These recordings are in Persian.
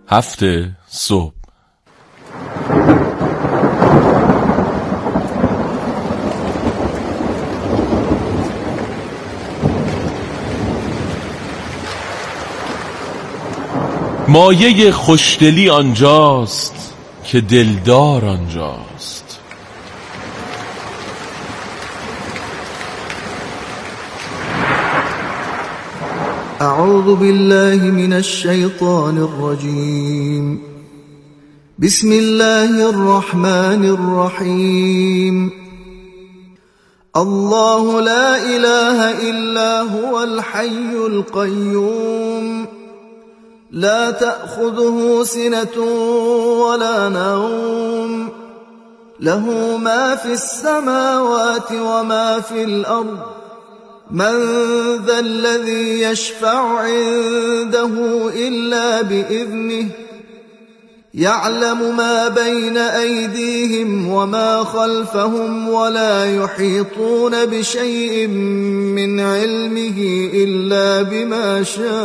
هفته صبح. مایه خوشدلی آنجاست که دلدار آنجاست. اعوذ بالله من الشیطان الرجیم. بسم الله الرحمن الرحیم. الله لا اله الا هو الحي القيوم لا تأخذه سنة ولا نوم له ما في السماوات وما في الأرض من ذا الذي يشفع عنده إلا بإذنه يعلم ما بين أيديهم وما خلفهم ولا يحيطون بشيء من علمه إلا بما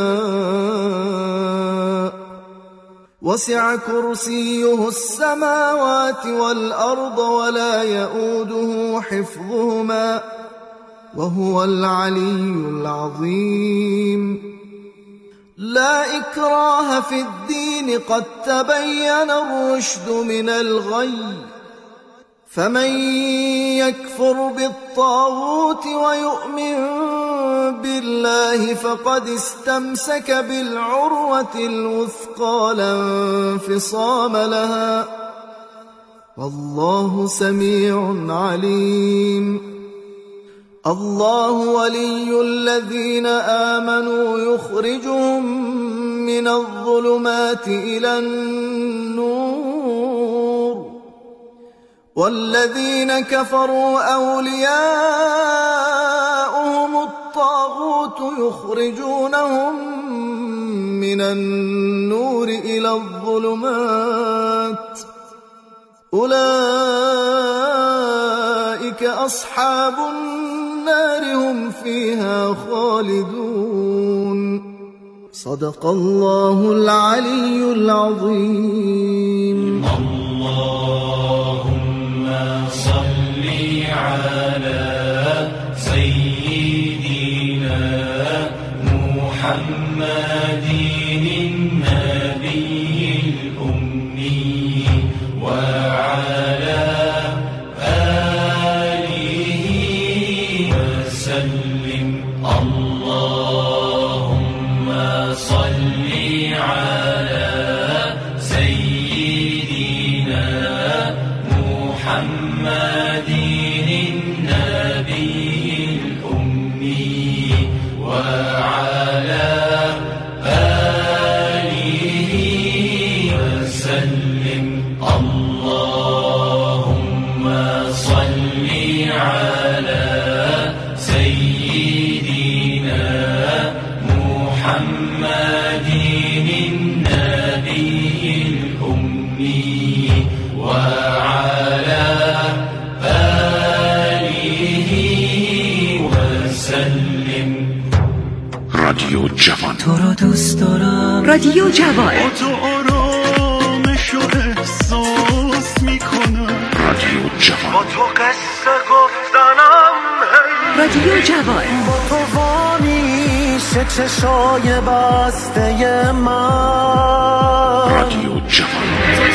شاء وسع كرسيه السماوات والأرض ولا يؤوده حفظهما وهو العلي العظيم. لا إكراه في الدين قد تبين الرشد من الغي فمن يكفر بالطاغوت ويؤمن بالله فقد استمسك بالعروة الوثقى لا انفصام لها والله سميع عليم. الله ولي الذين آمنوا يخرجهم من الظلمات إلى النور والذين كفروا أولياؤهم الطاغوت يخرجونهم من النور إلى الظلمات أولئك أصحاب النار هم فيها خالدون. صدق الله العلي العظيم. اللهم صل على سيدنا محمد النبي الأمي وعلى وسلم. اللهم صل على سيدنا محمد النبي الأمي وعلى آله وسلم. اللهم صل على سيدنا محمد النبي الأمي وعلى آله وسلم. رادیو جوان تو رو دوست دارم. رادیو جوان با تو آرامش و احساس میکنم. رادیو جوان با تو قصه گفتنم. رادیو جوان با تو وامیشه چشای بسته من. رادیو جوان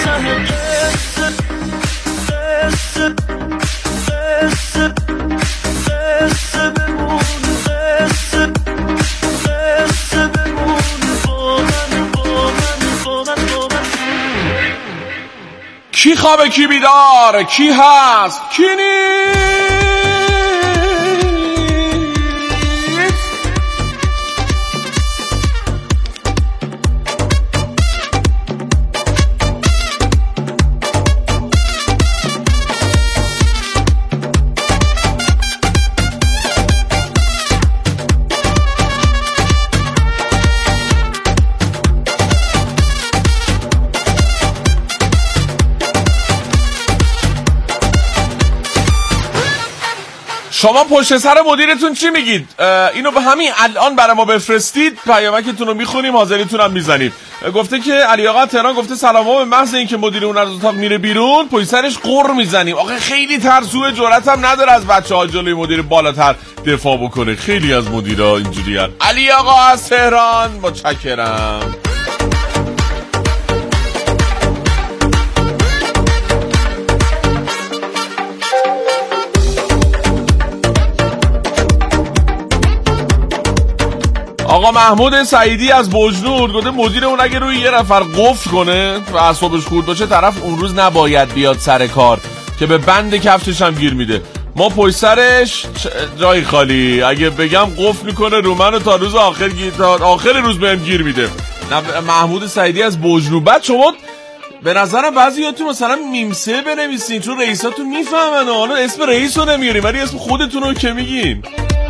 کی خوابه کی بیدار، کی هست کی نیست. شما پشت سر مدیرتون چی میگید؟ اینو به همین الان برای ما بفرستید، پیامکتون رو میخونیم، حاضریتون هم میزنیم. گفته که علی آقا تهران گفته سلام ها، به محض اینکه مدیر اون از اتاق میره بیرون پشت سرش قر میزنیم. آخه خیلی ترسوه، جرأت هم نداره از بچه‌ها جلوی مدیر بالاتر دفاع بکنه. خیلی از مدیرا اینجوریه. علی آقا از تهران متشکرم. آقا محمود سعیدی از بجنور گفته مدیر اون اگه روی یه نفر قفل کنه و اعصابش خورد باشه طرف اون روز نباید بیاد سر کار که به بند کفشش هم گیر میده. ما پشت سرش جای خالی، اگه بگم قفل میکنه رو منو تا روز آخر روز بهم گیر میده. محمود سعیدی از بجنور. بعد شما به نظرم بعضیاتون مثلا میمسه بنویسین چون رئیساتون میفهمن. حالا اسم رئیس رو نمیاریم ولی اسم خودتون رو که میگین.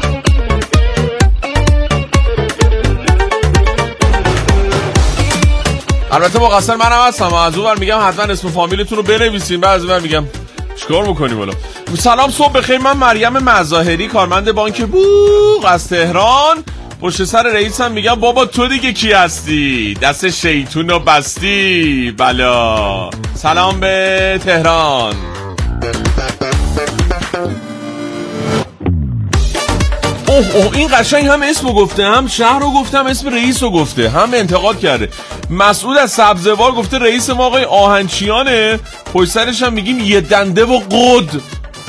البته مقصر منم هستم، از اون ور میگم حتما اسم فامیلتون رو بنویسین، بعد از اون ور میگم چیکار میکنیم حالا. سلام صبح بخیر، من مریم مظاهری کارمند بانک بوق از تهران پشت سر رئیسم میگم بابا تو دیگه کی هستی؟ دست شیطون رو بستی بلا. سلام به تهران. اوه این قشنگ هم اسمو گفته، هم شهر رو گفته، هم اسم رئیس رو گفته، هم انتقاد کرده. مسعود از سبزوار گفته رئیس ما آقای آهنچیانه، پشت سرش هم میگیم یه دنده و قد.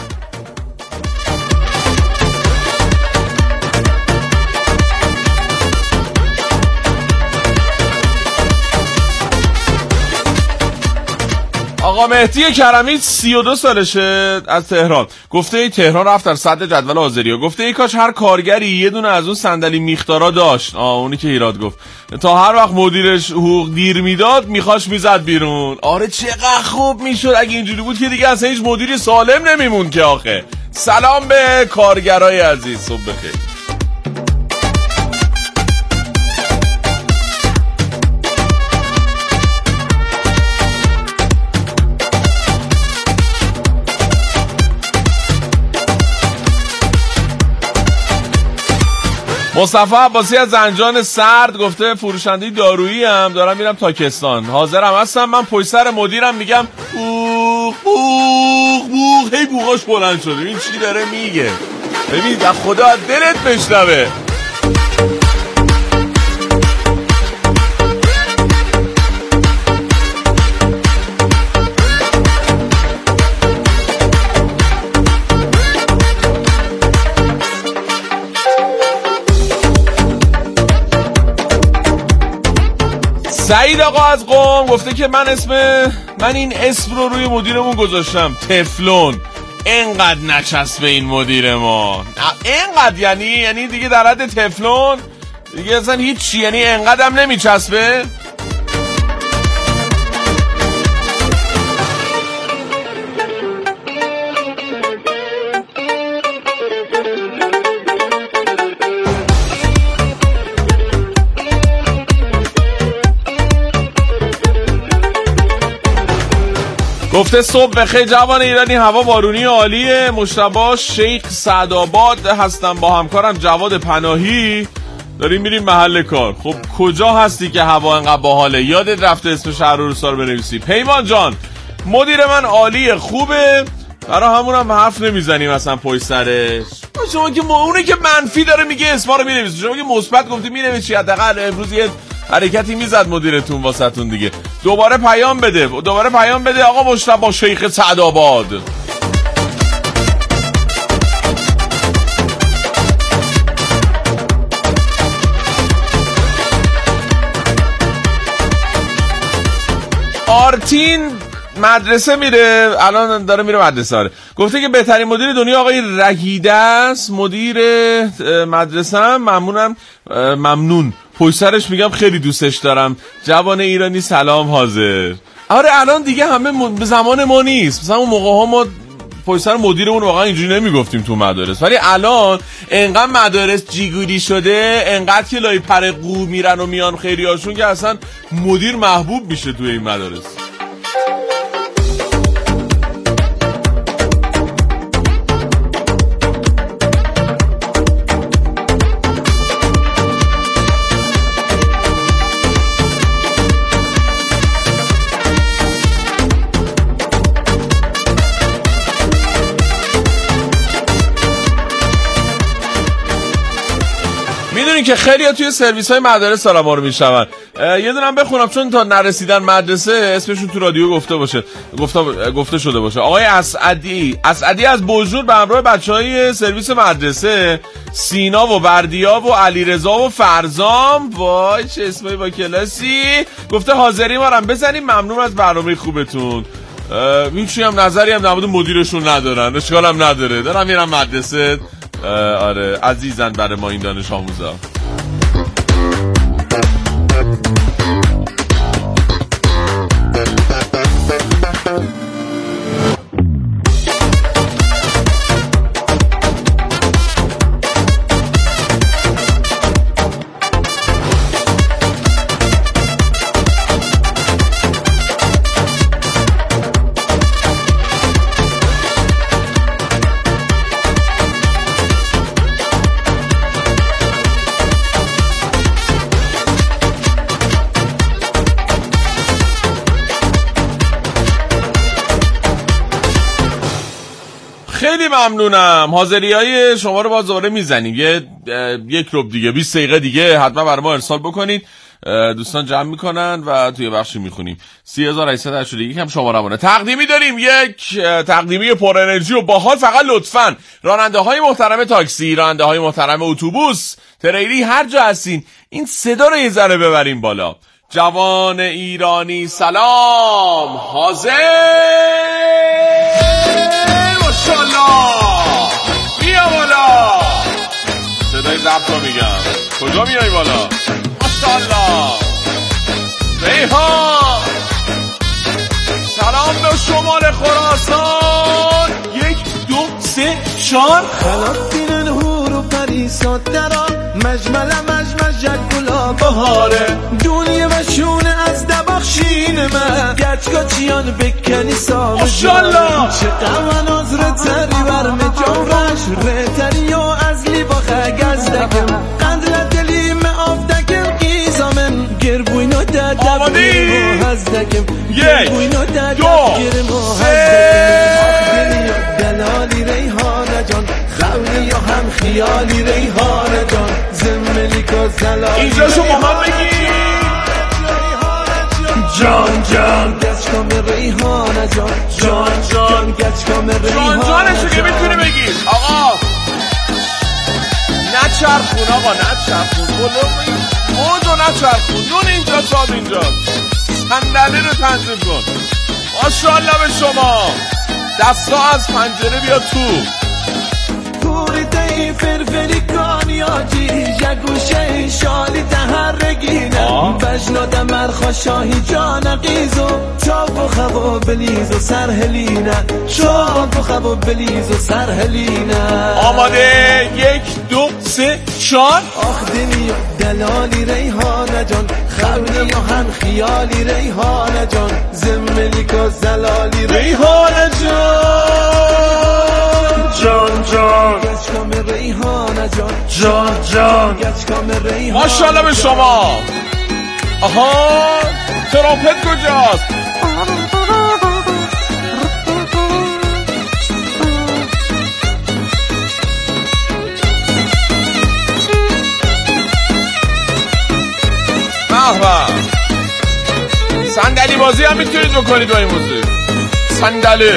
آقا مهدی کرمی 32 سالشه از تهران گفته تهران رفت در صدر جدول آذریا. گفته ای کاش هر کارگری یه دونه از اون صندلی میختارا داشت. اونی که ایراد گفت تا هر وقت مدیرش حقوق دیر میداد میخواش میزد بیرون. آره چقدر خوب میشد اگه اینجوری بود که دیگه اصلا هیچ مدیری سالم نمیمون که آخه. سلام به کارگرای عزیز، صبح بخیر. مصطفی عباسی از زنجان سرد گفته فروشنده دارویی هم دارم میرم تاکستان، حاضرم هستم من پشت سر مدیرم میگم بوق بوق بوق، هی بوقاش بلند شده. این چی داره میگه؟ ببین خدا دلت بشنوه. سعید آقا از قم گفته که من این اسم رو روی مدیرمون گذاشتم، تفلون. اینقدر نچسبه این مدیر ما، اینقدر یعنی دیگه در حد تفلون دیگه اصلا هیچی، یعنی اینقدر هم نمیچسبه. گفته صبح بخیر جوان ایرانی، هوا بارونی عالیه. مجتبی شیخ سعدآباد هستم با همکارم جواد پناهی، داریم میریم محل کار. خب کجا هستی که هوا انقدر باحاله؟ یادت رفته اسم شهر و روستا رو بنویسی. پیمان جان مدیر من عالیه خوبه، برای همون هم حرف نمیزنیم اصلا پشت سرش. شما که اونه که منفی داره میگه اسما رو مینویسی، شما که مثبت گفتی مینویسی. حداقل امروز یه حرکتی میزد مدیرتون واسهتون دیگه. دوباره پیام بده آقا مجتبی شیخ سعدآباد. آرتین مدرسه میره، الان داره میره مدرسه. آره گفته که بهترین مدیر دنیا آقای رهیده است. مدیر مدرسه هم ممنون. پشت سرش میگم خیلی دوستش دارم. جوان ایرانی سلام حاضر. آره الان دیگه همه به زمان ما نیست. مثلا اون موقع ها ما پشت سر مدیرمون واقعا اینجوری نمیگفتیم تو مدارس، ولی الان انقدر مدارس جیگولی شده، انقدر که لای پر قو میرن و میان خیلیاشون که اصلا مدیر محبوب میشه توی این مدارس. میدونی که خیلی توی سرویس های مدارس دارن ما رو میشنون. یه دونم بخونم چون تا نرسیدن مدرسه اسمشون تو رادیو گفته شده باشه. آقای اسعدی از بوجود به همراه بچهای سرویس مدرسه، سینا و بردیاب و علیرضا و فرزام، وای چه اسمایی با کلاسی، گفته حاضری ما رو بزنیم. ممنون از برنامه خوبتون. هیچی هم نظری هم در مورد مدیرشون ندارن، اشکال هم نداره، دارم میرم مدرسه. آره عزیزن برای ما این دانش آموزا. خیلی ممنونم. حاضریای شما رو باز دوباره میزنیم. یک ربع دیگه 20 دقیقه دیگه حتما برای ما ارسال بکنید. دوستان جمع میکنن و توی بخشی میخونیم. 3881 هم شمارمونه. تقدیمی داریم، یک تقدیمی پر انرژی و باحال. فقط لطفاً راننده های محترم تاکسی، راننده های محترم اتوبوس، تریلی، هر جا هستین این صدا رو یه ذره ببریم بالا. جوان ایرانی سلام، حاضر ماشاءالله بیا بالا. صدای ضبط رو میگم، کجا میای بالا؟ ماشاءالله ریحان سلام به شمال خراسان. 1 2 3 4 خلاصین هور و پریسات درا مجمل گلا بهاره دنیا و شونه از دباخشین من گچگاچیان بکنی سامه ماشاءالله چه قوان از رتری برم جورش رتری و از لیباخه گزدکم قندل دلیم آفدکم قیزامن گربوینو دادب گرم و هزدکم گربوینو دادب گرم و هزدکم دلالی ریحانه جان خولی و هم خیالی ریحانه جان زملیک و زلالی اینجا شو با من بگی جان جان گچکام ریحانه جان جان جان گچکام ریحانه جانشو که میتونی بگی آقا نچرخون آقا نچرخون موجو نچرخون دون اینجا تاب اینجا صندلی رو تنظیم کن. ماشاءالله به شما. دستا از پنجره بیا تو. پوریده فرفری کانیاجی جگوشه شالی تهرگینه بجناد مرخا شاهی جان قیزو چاپ و خوا بلیز و سرهلینه چاپ و خوا بلیز و سرهلینه. آماده 1 2 3 4 آخ دنیا دلالی ریحانه جان خولی و هم خیالی ریحانه جان زملیک و زلالی ریحانه جان جان گچکام ریحانه جان جان جان گچکام ریحانه. ماشاءالله به شما. آها ترامپت کجاست؟ صندلی بازی هم میتونید بکنید با این موزیک. صندلی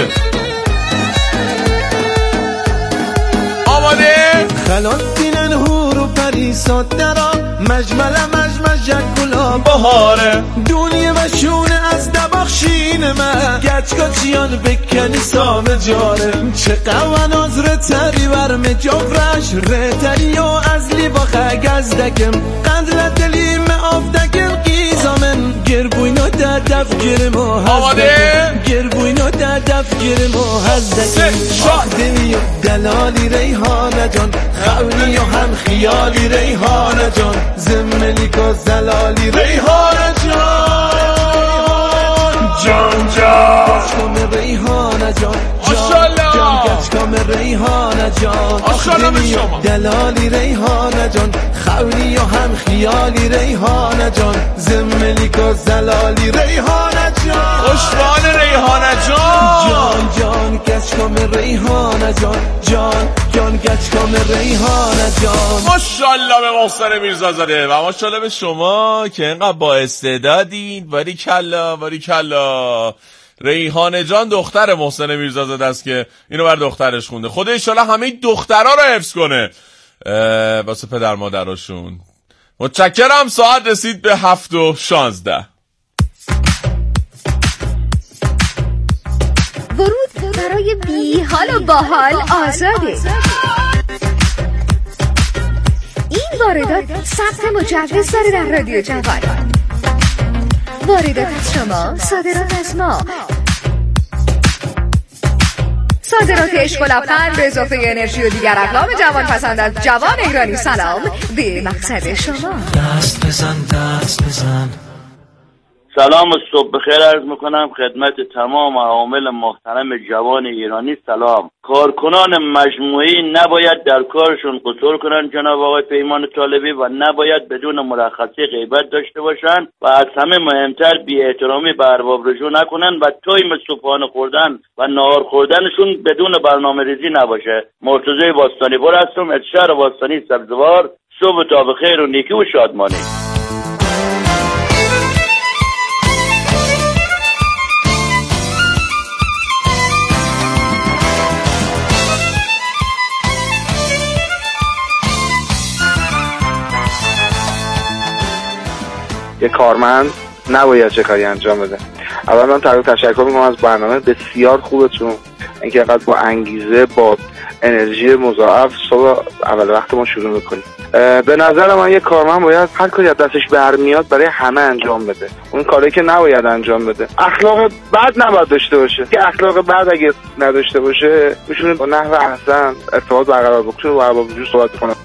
آماده؟ خلاصین هور و پریسات درا مجمل گلا بهاره دنیا و شونه از دباخشین من گچگاچیان بکنی سامه جاره چه قوان از رتری برم جفرش رتری و از لیباخه گزدکم قندل دلیم آفدکم قیزامن گربوینو دادف گرم و هزدکم گربوینو دادف گرم و هزدکم آخ دنیا دلالی ریحانه جان خولی و هم خیالی ریحانه جان زملیک و زلالی ریحانه جان جان جان گچکام ریحانه جان جان گچکام ریحانه جان آخ دنیا دلالی ریحانه جان خولی و هم خیالی ریحانه جان زملیک و زلالی ریحانه جان. خوشبال ریحانه جان جان گچکام ریحانه جان گچکام ریحانه جان. ماشاءالله به محسن میرزازاده و ماشاءالله به شما که اینقدر با استعدادین. باریکلا. ریحانه جان دختر محسن میرزازاده است که اینو بر دخترش خونده. خدا انشالله همه دخترها رو حفظ کنه واسه پدر مادراشون. متشکرم. ساعت رسید به 7:16. ورود برای بی حال و باحال آزاده. این واردات ثبت مجوز داره در رادیو جوان. واردات از شما، صادرات از ما. صادرات عشق و لبخند به اضافه انرژی و دیگر اقلام جوان پسند از جوان ایرانی. سلام به مقصد شما. دست بزن. سلام و صبح بخیر عرض میکنم خدمت تمام عوامل محترم جوان ایرانی. سلام. کارکنان مجموعی نباید در کارشون قصور کنن جناب آقای پیمان طالبی و نباید بدون مرخصی غیبت داشته باشن و از همه مهمتر بی احترامی به ارباب رجوع نکنن و تایم صبحانه خوردن و نهار خوردنشون بدون برنامه ریزی نباشه. مرتضی باستانی پور هستم از شهر باستانی سبزوار. صبح تا بخیر و نیکی و شادمانی. یه کارمند نباید چه کاری انجام بده. اول من تشکر میکنم از برنامه بسیار خوبتون، اینکه اینقدر با انگیزه با انرژی مضاعف صبح اول وقت ما شروع میکنیم. به نظر من یه کارمند باید هر کاری از دستش برمیاد برای همه انجام بده. اون کاری که نباید انجام بده اخلاق بد نباید داشته باشه. که اخلاق بد اگه نداشته باشه میتونه با نحو احسن ارتباط برقرار بکنه و با وجود صحبت کنه.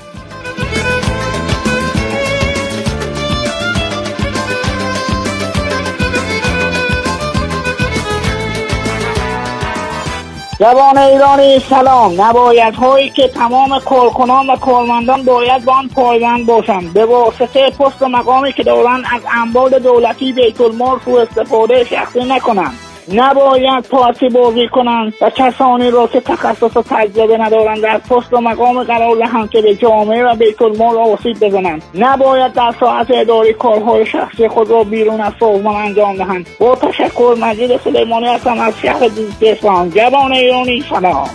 جوان ایرانی سلام. نباید هایی که تمام کارکنان و کارمندان باید با آن پایبند باشند. به واسطه پست و مقامی که دارند از اموال دولتی بیت المال سوء استفاده شخصی نکنند. نباید پارتی بازی کنند و کسانی را که تخصص و تجربه ندارند در پست و مقام قرار دهند که به جامعه و بیت المال آسیب بزنند. نباید در ساعت اداری کارهای شخصی خود را بیرون از سازمان انجام دهند. با تشکر، مجید سلیمانی هستم از شهر اصفهان. جوان ایرانی سلام.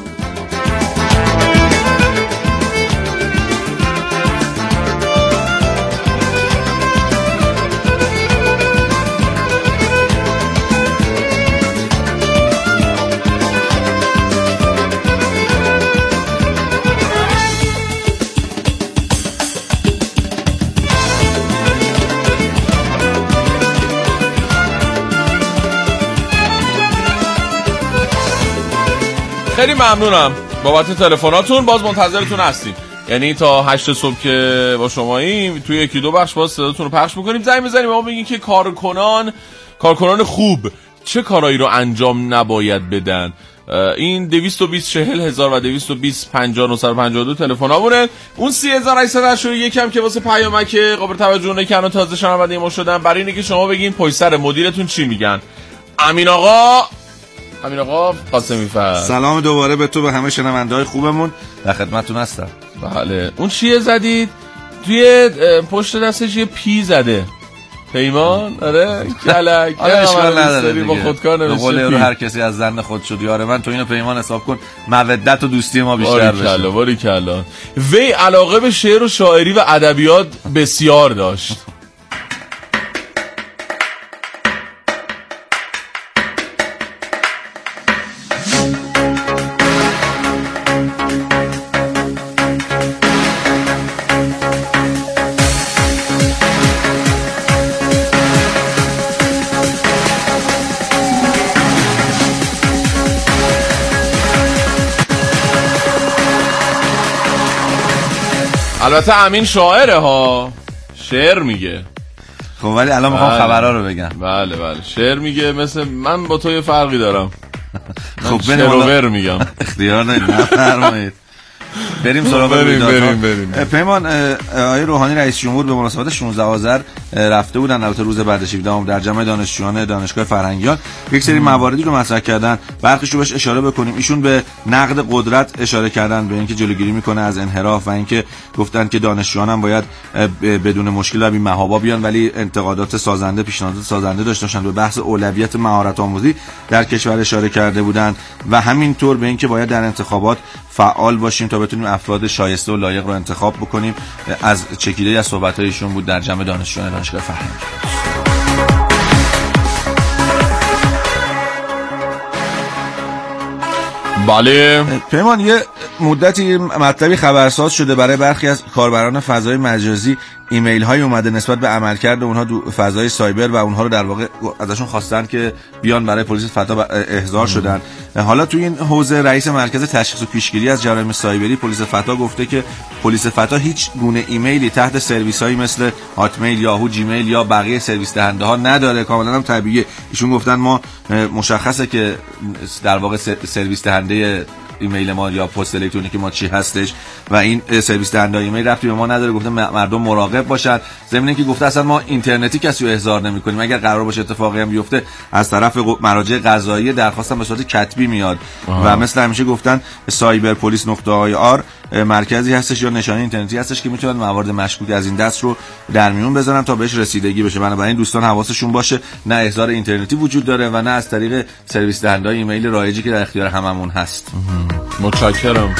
خیلی ممنونم بابت تلفناتون. باز منتظرتون هستیم، یعنی تا 8 صبح که با شماییم توی 1-2 بخش باز صداتون رو پخش میکنیم. زنگ بزنیم ما بگیم که کارکنان خوب چه کارایی رو انجام نباید بدن. این 220-40-1000 و 220-50-952 تلفنامونه. اون 3881 هم که واسه پیامک قابل توجه که الان تازه شنونده ما شدن، برای اینه که شما بگین پشت سر مدیرتون چی میگن. امین آقا قاسمی فر. سلام دوباره به تو، به همه شنونده‌های خوبمون، در خدمتتون هستم. بله. اون چیه زدید؟ توی پشت دستش یه پی زده پیمان. آره کلک. آره اشکال نداره دیگه. با خودکار نوشته. قول هر کسی از زن خود شد یاره من. تو اینو پیمان حساب کن، مودت و دوستی ما بیشتر بشه. باریکلا. وی علاقه به شعر و شاعری و ادبیات بسیار داشت. البته امین شاعره ها، شعر میگه. خب ولی الان میخوام خبرها رو بگم. بله شعر میگه. مثل من با تو یه فرقی دارم. خب شعر میگم. اختیار نفرمایید. بریم سراغ بریم. پیمان، آقای روحانی رئیس جمهور به مناسبت 16 آذر رفته بودن، البته روز بعد 17 در جمع دانشجویان دانشگاه فرهنگیان یک سری مواردی رو مطرح کردن، برخیش رو بهش اشاره بکنیم. ایشون به نقد قدرت اشاره کردن، به اینکه جلوگیری میکنه از انحراف و اینکه گفتن که دانشجویان هم باید بدون مشکل و بی محابا بیان، ولی انتقادات سازنده، پیشنهادات سازنده داشته باشن. به بحث اولویت مهارت آموزی در کشور اشاره کرده بودن و همینطور به اینکه باید در انتخابات فعال باشیم تا بتونیم افراد شایسته و لایق رو انتخاب بکنیم. از چکیده از صحبت‌های ایشون بود در جمع دانشجویان دانشگاه فرهنگی. بله پیمان، یه مدتی مطلبی خبرساز شده برای برخی از کاربران فضای مجازی، ایمیل های اومده نسبت به عملکرد اونها فضای سایبر و اونها رو در واقع ازشون خواستن که بیان برای پلیس فتا احضار شدن. حالا توی این حوزه رئیس مرکز تشخیص و پیشگیری از جرایم سایبری پلیس فتا گفته که پلیس فتا هیچ گونه ایمیلی تحت سرویس هایی مثل هاتمیل، یاهو، جیمیل یا بقیه سرویس دهنده ها نداره. کاملا هم طبیعیه. ایشون گفتن ما مشخصه که در واقع سرویس دهنده ایمیل ما یا پست الکترونیکی ما چی هستش و این سرویس دهنده ایمیل ربطی به ما نداره. گفته مردم مراقب باشن. ضمن اینکه گفته اصلا ما اینترنتی کسی رو احضار نمی‌کنیم، اگر قرار باشه اتفاقی هم بیفته از طرف مراجع قضایی درخواستم به صورت کتبی میاد. و مثل همیشه گفتن cyberpolice.ir مرکزی هستش یا نشانه اینترنتی هستش که میتونن موارد مشکوک از این دست رو در میون بذارن تا بهش رسیدگی بشه. بنابراین دوستان حواسشون باشه، نه احضار اینترنتی وجود داره و نه از طریق سرویس دهنده ایمیل رایجی که در اختیار هممون هست. متشکرم.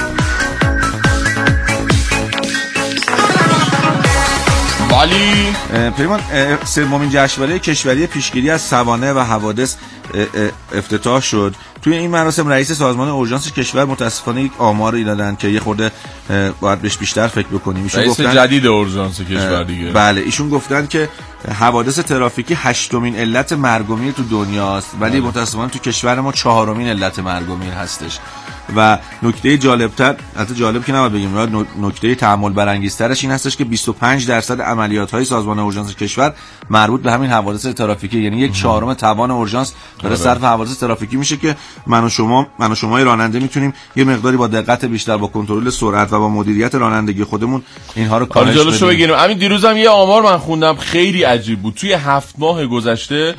ولی پیمان، سومین جشنواره کشوری پیشگیری از سوانح و حوادث افتتاح شد. توی این مراسم رئیس سازمان اورژانس کشور متاسفانه یک آماری دادن که یه خورده باید بهش بیشتر فکر بکنیم. رئیس جدید اورژانس کشور دیگه. بله، ایشون گفتن که حوادث ترافیکی 8مین علت مرگ و میر تو دنیاست، ولی متاسفانه تو کشور ما 4مین علت مرگ و میر هستش. و نکته جالبتر، البته جالب که نباید بگیم، نکته تأمل برانگیزترش این هستش که 25% عملیات‌های سازمان اورژانس کشور مربوط به همین حوادث ترافیکی، یعنی 1/4 توان اورژانس داره صرف حوادث ترافیکی میشه که من و شما راننده میتونیم یه مقداری با دقت بیشتر، با کنترل سرعت و با مدیریت رانندگی خودمون اینها رو کاهش بدیم. بگیریم. همین دیروزم یه آمار من خوندم خیلی عجیب بود. توی 7 ماه گذشته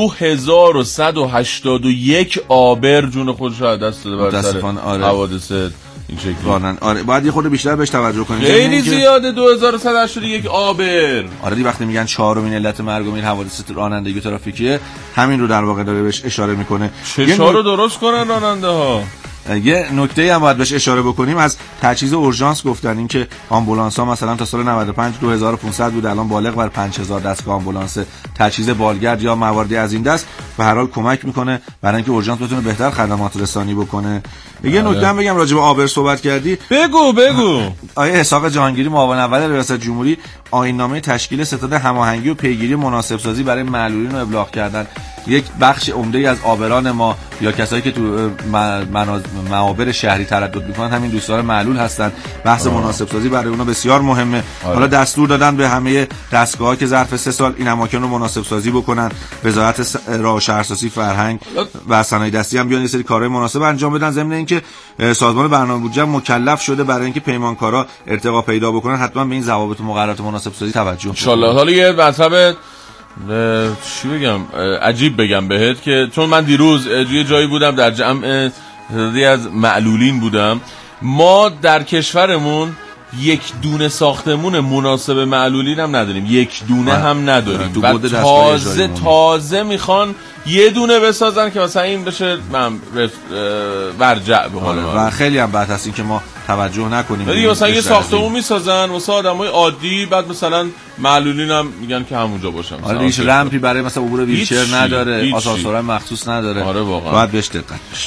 2181 آبر جون خودش رو از دست داده بر سر حوادث این شکلی. آره، باید یه خورده بیشتر بهش توجه کنیم. خیلی زیاده 2181 آبر. آره دی، وقتی میگن 4مین علت مرگ و میر حوادث رانندگی ترافیکیه، همین رو در واقع داره بهش اشاره میکنه. چشا رو درست کنن راننده ها. یه نکته هم باید بهش اشاره بکنیم، از تجهیز اورژانس گفتن این که آمبولانس ها مثلا تا سال 95 2500 بود، الان بالغ بر 5000 دستگاه آمبولانس. تجهیز بالگرد یا مواردی از این دست به هر حال کمک میکنه برای اینکه اورژانس بتونه بهتر خدمات رسانی بکنه. یه نکته هم بگم، راجع به آبر صحبت کردی. بگو. آیه اسحاق جهانگیری معاون اول ریاست جمهوری آیین‌نامه تشکیل ستاد هماهنگی و پیگیری مناسب سازی برای معلولین رو ابلاغ کردن. یک بخش عمده از آبران ما یا کسایی که تو معابر شهری تردد میکنن همین دوستان معلول هستن. بحث مناسب سازی برای اونا بسیار مهمه. حالا دستور دادن به همه دستگاه‌ها که ظرف 3 سال این اماکن رو مناسب سازی بکنن. وزارت راه و شهرسازی، فرهنگ و صنایع دستی هم بیان یه سری کارهای مناسب انجام بدن. ضمن اینکه سازمان برنامه بودجه مکلف شده برای اینکه پیمانکارا ارتقا پیدا بکنن حتما به این ضوابط و مقررات مناسب سازی توجه کنن. ان شاء الله. حالا یه مطلب چی بگم، عجیب بگم بهت که چون من دیروز یه جایی بودم در جمع از معلولین بودم، ما در کشورمون یک دونه ساختمون مناسب معلولین هم نداریم، یک دونه هم نداریم و تازه میخوان یه دونه بسازن که مثلا این بشه ورجع به قول و خیلی هم بد هست این که ما توجه نکنیم. دیگه مثلا یه ساختمون میسازن واسه آدمای عادی، بعد مثلا معلولین هم میگن که همونجا باشن. آره، هیچ رمپی برای مثلا عبور ویلچر نداره، آسانسور مخصوص نداره. آره واقعا باید بهش دقت بشه.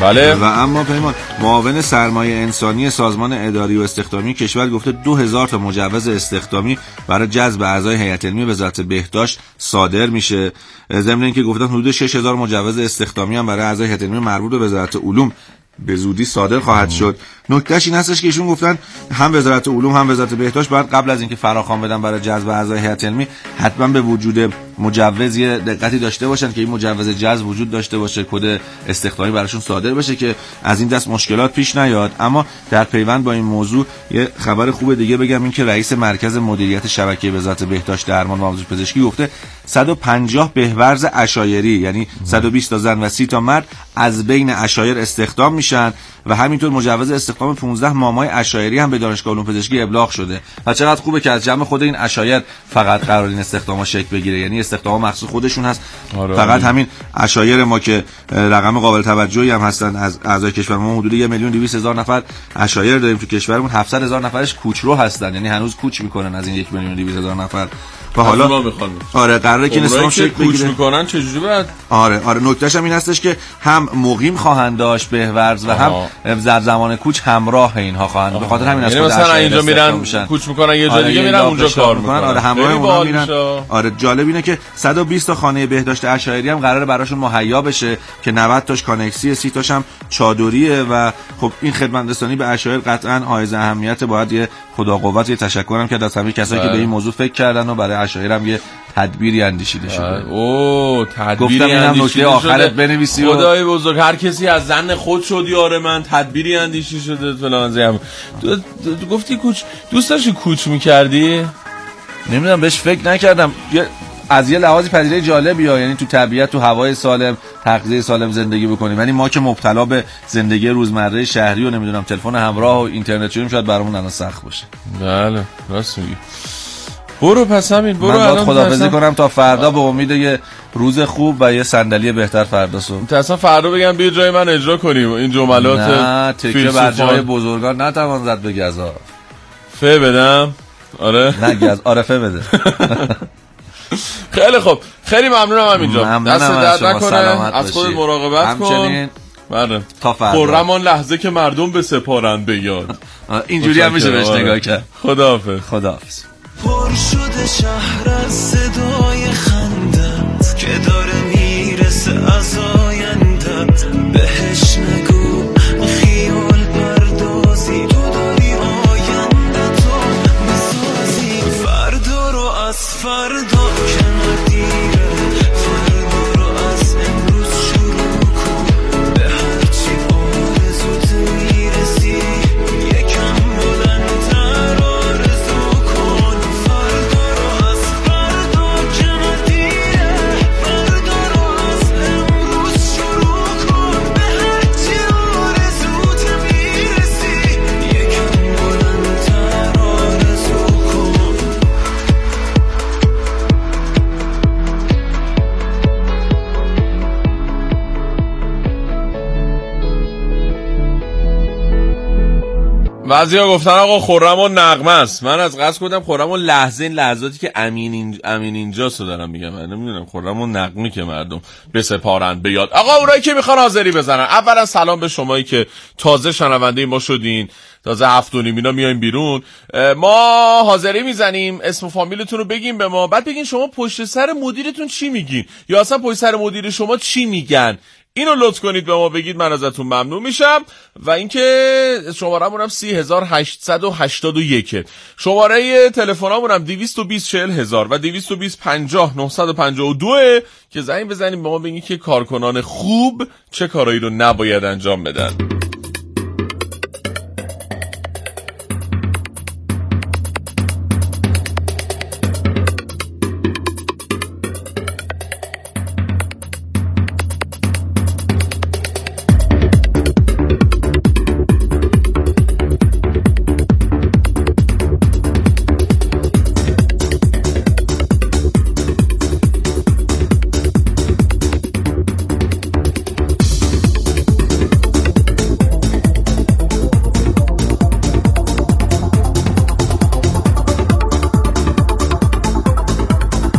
بله. و اما پیمان، معاون سرمایه انسانی سازمان اداری و استخدامی کشور گفته 2000 تا مجوز استخدامی برای جذب اعضای هیئت علمی وزارت بهداشت صادر میشه. ضمن اینکه گفتن حدود 6000 مجوز استخدامی هم برای اعضای هیئت علمی مربوط به وزارت علوم به زودی صادر خواهد شد. نکتهش این هستش که ایشون گفتن هم وزارت علوم هم وزارت بهداشت باید قبل از اینکه فراخوان بدن برای جذب اعضای هیئت علمی حتما به وجود مجوز یه دقتی داشته باشن که این مجوز جذب وجود داشته باشه، کد استخدامی براشون صادر بشه که از این دست مشکلات پیش نیاد. اما در پیوند با این موضوع یه خبر خوب دیگه بگم، این که رئیس مرکز مدیریت شبکه وزارت بهداشت درمان و آموزش پزشکی گفته 150 بهورز عشایری، یعنی 120 تا زن و 30 تا مرد از بین عشایر استخدام میشن و همینطور مجوز استخدام 15 مامای عشایری هم به دانشگاه علوم پزشکی ابلاغ شده. و چقدر خوبه که از جمع خود این عشایر فقط قرار این استخدام‌ها شکل بگیره، یعنی استخدام مخصوص خودشون هست. فقط همین عشایر ما که رقم قابل توجهی هم هستن از اعضای کشور ما، حدود 1,200,000 نفر عشایر داریم تو کشورمون، 700,000 نفرش کوچرو هستن، یعنی هنوز کوچ میکنن از این 1,200,000 نفر. و حالا آره قراره که نسبت شکل کوچ میکنن چجوری بعد؟ آره نکتهش هم این هستش که هم مقیم خواهند داشت بهورز و هم در زمان کوچ همراه اینها خواهند. به خاطر همین یعنی مثلا اینجا میرن کوچ میکنن یه جا دیگه میرن اونجا کار میکنن. آره همراه اونها میرن. آره جالب اینه که 120 تا خانه بهداشت عشایری هم قراره براشون مهیا بشه که 90 تاش کانکسی، 30 تاش هم چادریه. و خب این خدمت رسانی به عشایر قطعا حائز اهمیت. باید یه خدا قوت یه تشکرم که از همه کسایی که به این موضوع فکر کردن و برای عشایر هم یه تدبیری اندیشیده شده. اوه تدبیری اندیشیده شده. آخرت بنویسی خدای بزرگ هر کسی از زن خود شد یار من، تدبیری اندیشیده شده فلان زم. تو گفتی کوچ دوست داشتی کوچ می‌کردی؟ نمیدونم بهش فکر نکردم. از یه لحاظی پدیده جالبیه، یعنی تو طبیعت تو هوای سالم تغذیه سالم زندگی بکنیم. یعنی ما که مبتلا به زندگی روزمره شهری و نمیدونم تلفن همراه و اینترنت شدیم شاید برامون الان سخت باشه. بله راست میگی. برو پس همین برو الان خداحافظی کنم تا فردا به امید یه روز خوب و یه صندلی بهتر فردا صبح. اصلا فردا بگم بیا جای من اجرا کنیم این جملات. نه تکیه بر جای بزرگان نتوان زد به گزا. فه بدم؟ آره نه گز آره بده. خیلی خوب، خیلی ممنونم همینجا. دست درد نکنه، از خود مراقبت کن. بله تا فردا. خرمان لحظه که مردم به سپارند به یاد. اینجوری هم میشه بهش نگاه کرد. خداحافظ. پر شده شهر از صدای خندت که داره میرسه از آیندت. بهش نگو خیال پردازی، تو داری آینده تو میسازی. فردا رو از فردا که ندیره، فردا رو از امروز شروع کن. به هرچی آرزوت میرسی یکم بلندتر آرزو کن. فردا رو از فردا که ندیره، فردا رو از امروز شروع کن. به هرچی آرزوت میرسی یکم بلندتر آرزو کن. بعضیا گفتن آقا خرمون نغمه است. من از قصد گفتم خرمون لحظه، این لحظاتی که امین اینجاست رو دارم میگم. من نمیدونم خرمون نغمه که مردم بسپارند به یاد. آقا اونایی که میخوان حاضری بزنن، اولا سلام به شمایی که تازه شنونده ما شدین، تازه 7:30 اینا میایم بیرون. ما حاضری میزنیم، اسم و فامیلتون رو بگین به ما، بعد بگین شما پشت سر مدیرتون چی میگین یا اصلا پشت سر مدیر شما چی میگن. اینو لطف کنید به ما بگید، من ازتون ممنون میشم. و اینکه شماره‌مون 30881، شماره تلفنامون 220 و 220 50 952 که زنگ بزنیم به ما بگید که کارکنان خوب چه کارایی رو نباید انجام بدن.